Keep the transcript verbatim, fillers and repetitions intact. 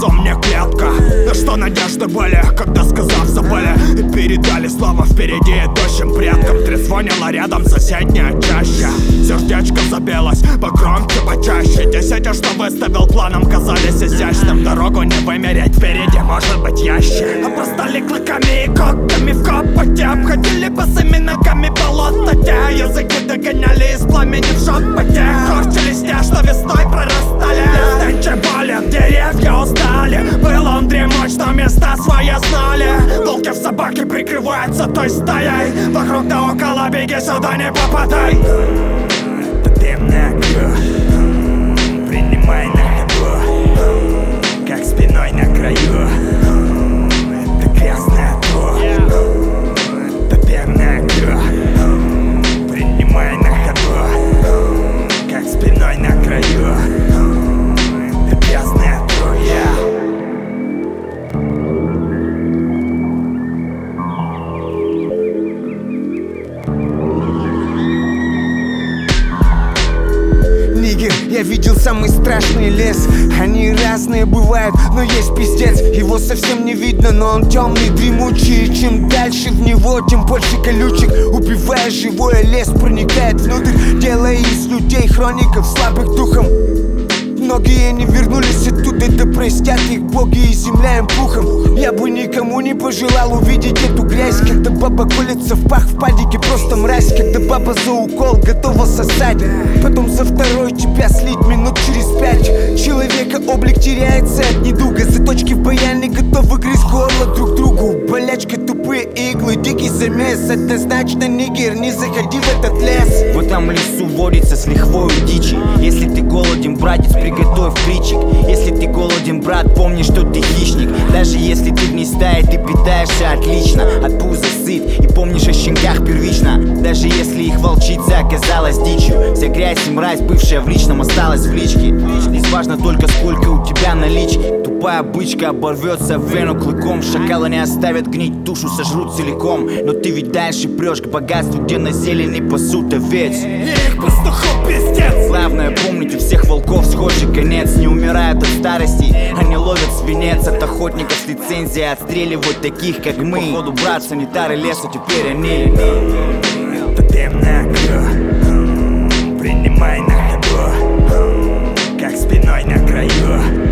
лицом мне клетка. На что надежды были, когда сказав забыли и передали слова впереди идущим предкам. Трезвонила рядом соседняя чаще, сердечко забилось погромче, почаще. Десяти, что выставил планом, казались изящным. Дорогу не вымереть, впереди может быть ящик. Обрастали клыками и когтями в копоте, обходили босыми ногами болото те. Языки догоняли из пламени в шепоте, корчились те, что весной прорастали. Листочки болят, деревья устали. Был он дремуч, но места свои знали. Волки в собаке прикрываются той стаей. Вокруг да около, беги сюда, не попадай. Это дымная кровь, принимай на ходу, как спиной на краю. Это грязная кровь, это дымная кровь, принимай на ходу, как спиной на краю. Это грязная кровь, yeah. Я видел самый страшный лес. Они разные бывают, но есть пиздец. Его совсем не видно, но он темный, дремучий. И чем дальше в него, тем больше колючек. Убивая живое, лес проникает внутрь, делая из людей хроников слабых духом. Многие не вернулись оттуда, да простят их боги и земля им пухом. Я бы никому не пожелал увидеть эту грязь, когда баба колется в пах в падике, просто мразь. Когда баба за укол готова сосать, потом за второй тебя слить минут через пять. Человека облик теряется от недуга, заточки в баяне готовы грызть горло друг другу. Болячка, тупые иглы, дикий замес, однозначно нигер, не заходи в этот лес. В этом лесу водится с лихвою дичи. Если ты голоден, братец, приготовь притчик. Если ты голоден, брат, помни, что ты хищник. Даже если ты в стае, ты питаешься отлично. От пуза сыт и помнишь о щенках первично. Даже если их волчица оказалась дичью, вся грязь и мразь, бывшая в личном, осталась в личке. Здесь важно только сколько у тебя налички. Тупая бычка оборвется в вену клыком. Шакала не оставят гнить, душу сожрут целиком. Но ты ведь дальше прешь к богатству, где на зелени пасут овец. Их пастухов пиздец. Главное помнить, у всех волков схожий конец. Не умирают от старости, они ловят свинец. От охотников с лицензией отстреливают таких, как мы. Походу, брат, санитары леса, теперь они. Это дымная кровь, принимай на ходу, как спиной на краю.